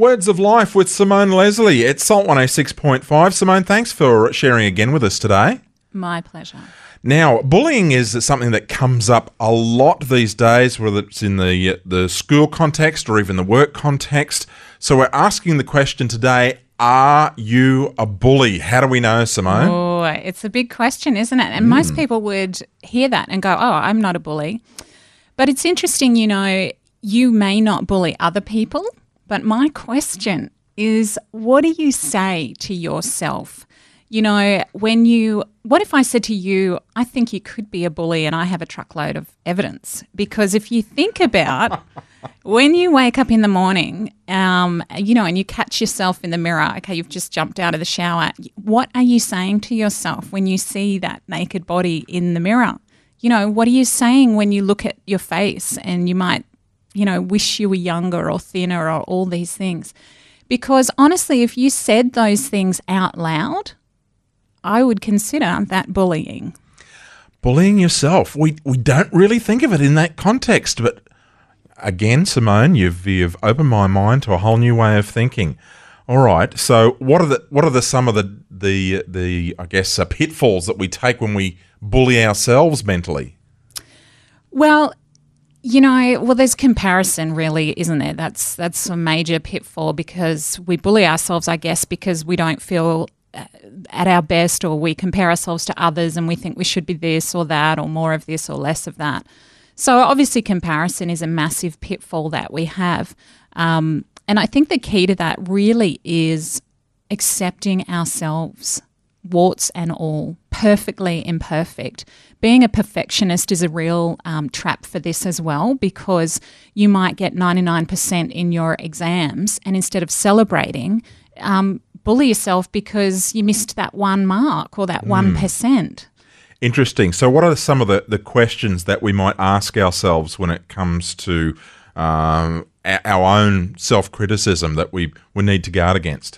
Words of Life with Simone Leslie. It's Salt 106.5. Simone, thanks for sharing again with us today. My pleasure. Now, bullying is something that comes up a lot these days, whether it's in the school context or even the work context. So we're asking the question today, are you a bully? How do we know, Simone? Oh, it's a big question, isn't it? And most people would hear that and go, oh, I'm not a bully. But it's interesting, you may not bully other people, but my question is, what do you say to yourself? What if I said to you, I think you could be a bully and I have a truckload of evidence? Because if you think about when you wake up in the morning, and you catch yourself in the mirror, okay, you've just jumped out of the shower, what are you saying to yourself when you see that naked body in the mirror? What are you saying when you look at your face and you might, wish you were younger or thinner or all these things? Because honestly, if you said those things out loud, I would consider that bullying. Bullying yourself. We don't really think of it in that context, but again, Simone, you've opened my mind to a whole new way of thinking. All right. So, what are some of the I guess pitfalls that we take when we bully ourselves mentally? Well, there's comparison, really, isn't there? That's a major pitfall because we bully ourselves, I guess, because we don't feel at our best, or we compare ourselves to others and we think we should be this or that or more of this or less of that. So obviously comparison is a massive pitfall that we have. And I think the key to that really is accepting ourselves, warts and all, perfectly imperfect. Being a perfectionist is a real trap for this as well, because you might get 99% in your exams and instead of celebrating, bully yourself because you missed that one mark or that 1%. Interesting. So what are some of the questions that we might ask ourselves when it comes to our own self-criticism that we need to guard against?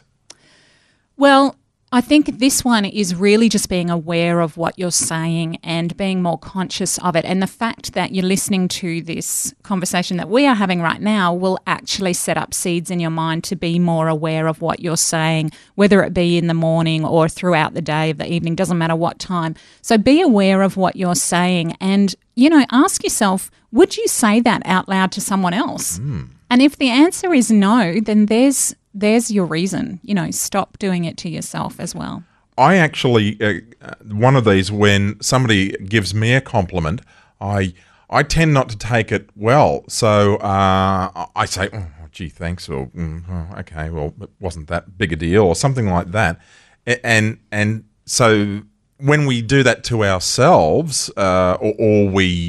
Well, I think this one is really just being aware of what you're saying and being more conscious of it. And the fact that you're listening to this conversation that we are having right now will actually set up seeds in your mind to be more aware of what you're saying, whether it be in the morning or throughout the day, of the evening, doesn't matter what time. So be aware of what you're saying and, ask yourself, would you say that out loud to someone else? And if the answer is no, then there's your reason. Stop doing it to yourself as well. I actually, one of these, when somebody gives me a compliment, I tend not to take it well. So I say, oh, gee, thanks, or okay, well, it wasn't that big a deal, or something like that. And so when we do that to ourselves, or we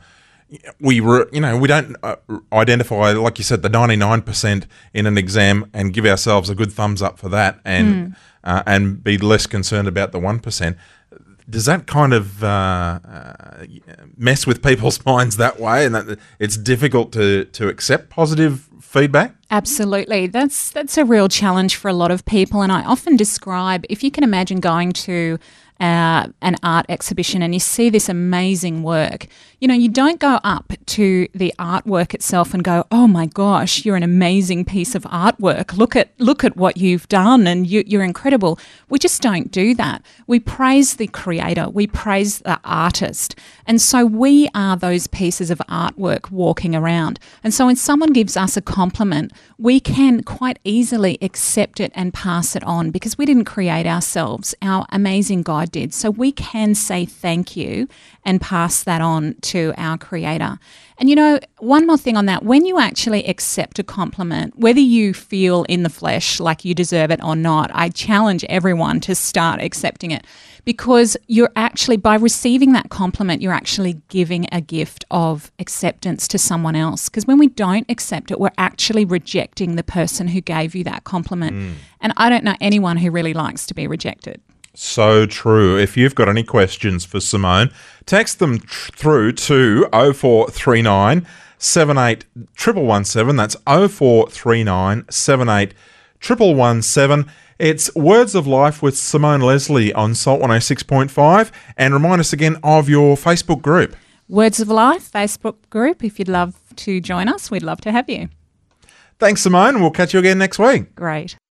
don't identify, like you said, the 99% in an exam and give ourselves a good thumbs up for that, and be less concerned about the 1%. Does that kind of mess with people's minds that way, and that it's difficult to accept positive feedback? Absolutely. That's a real challenge for a lot of people, and I often describe, if you can imagine going to an art exhibition and you see this amazing work, you don't go up to the artwork itself and go, oh my gosh, you're an amazing piece of artwork. Look at what you've done and you're incredible. We just don't do that. We praise the creator. We praise the artist. And so we are those pieces of artwork walking around. And so when someone gives us a compliment, we can quite easily accept it and pass it on because we didn't create ourselves. Our amazing God did. So we can say thank you and pass that on to our creator. And one more thing on that, when you actually accept a compliment, whether you feel in the flesh like you deserve it or not, I challenge everyone to start accepting it, because you're actually, by receiving that compliment, you're actually giving a gift of acceptance to someone else. Because when we don't accept it, we're actually rejecting the person who gave you that compliment. And I don't know anyone who really likes to be rejected. So true. If you've got any questions for Simone, text them through to 0439 78 117. That's 0439 78 117. It's Words of Life with Simone Leslie on Salt 106.5. And remind us again of your Facebook group. Words of Life Facebook group. If you'd love to join us, we'd love to have you. Thanks, Simone. We'll catch you again next week. Great.